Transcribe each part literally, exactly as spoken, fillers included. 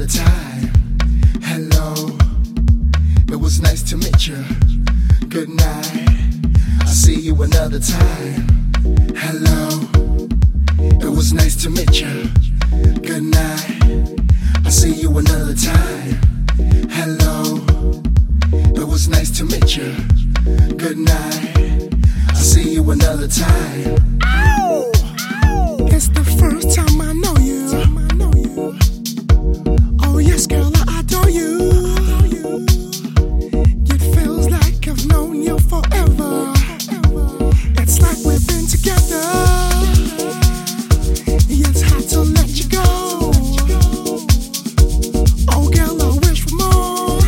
another time. Hello, it was nice to meet you. Good night, I'll see you another time. Hello, it was nice to meet you. Good night, I'll see you another time. Hello, it was nice to meet you. Good night, I'll see you another time. Ow! It's the first time I know you. Oh yes, girl, I adore you. It feels like I've known you forever. It's like we've been together. It's hard to let you go. Oh girl, I wish for more.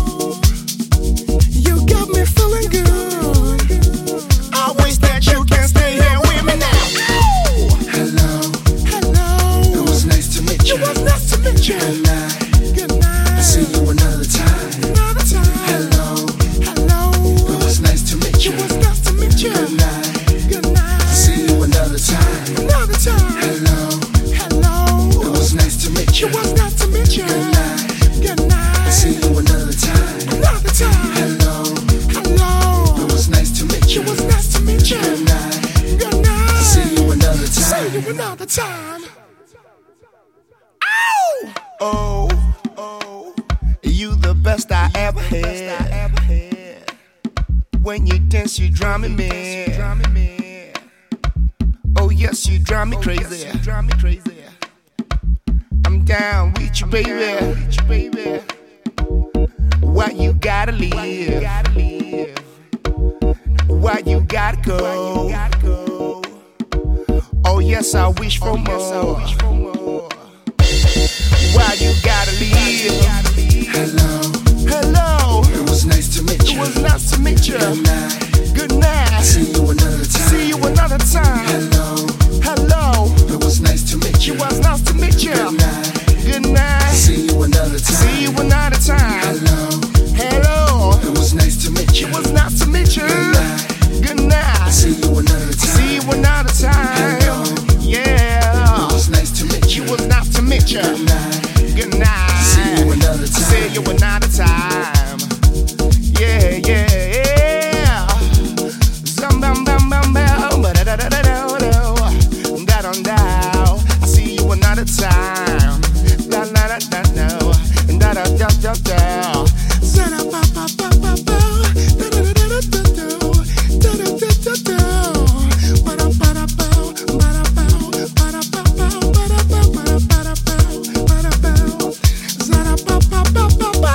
You got me feeling good. I wish that you can stay here with me now. Hello, Hello. it was nice to meet you. It was nice to meet you. Good night, Good night. I'll see you another time. Another time. Hello, Hello. it was nice to meet you. It was nice to meet you. Good night, Good night. I'll see you another time. Another time. Hello, Hello. it was nice to meet you. It was nice to meet you. Good night, Good night. I'll see you another time. Another time. Hello, Hello. it was nice to meet you. It was nice to meet you. Good night, Good night. I'll see you another time. See you another time. Oh, oh, you the best I ever had. When you dance, you drive me mad. Oh yes, you drive me crazy. I'm down with you, baby. Why you gotta leave? Why you gotta go? Oh yes, I wish for more. Why you gotta leave? Hello, Hello, it was nice to meet it you. was nice to meet you. Good night, Good night. see you another time. See you another time. Hello, Hello, it was nice to meet you. it was nice to meet you. Good night, Good night. see you another time. See you another time. Hello, Hello, it was nice to meet you. it was nice to meet you. Good night, Good night. see you another time. See you another time. Hello, Yeah, it was nice to meet you. it was nice to meet you. Good night, Good night. see you another time. See you another time. Yeah, yeah, yeah. Zum bum bum bum bum. Ba da da da da da da. Da dum down. I see you another time. La la la la no. Da da da da da. Zara ba ba ba ba ba. Da da da da da da. Da da da da da. Ba da ba da ba. Ba da ba. Ba da ba ba. Ba da ba ba da ba da ba. Ba da ba. Zara ba ba ba ba ba.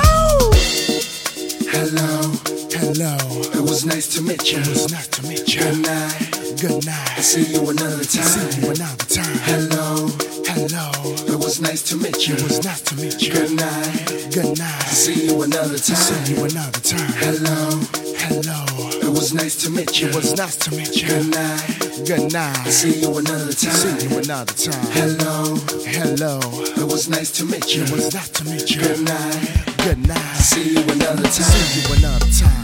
Hello, Hello. it was nice to meet you. It was nice to meet you. Good night, Good night. see you another time. See you another time. Hello, Hello. it was nice to meet you. It was nice to meet you. Good night, Good night. see you another time. See you another time. Hello, Hello. it was nice to meet you. It was nice to meet you. Good night, Good night. see you another time. See you another time. Hello, Hello. it was nice to meet you. It was nice to meet you. Good night, Good night. see you another time. See you another time.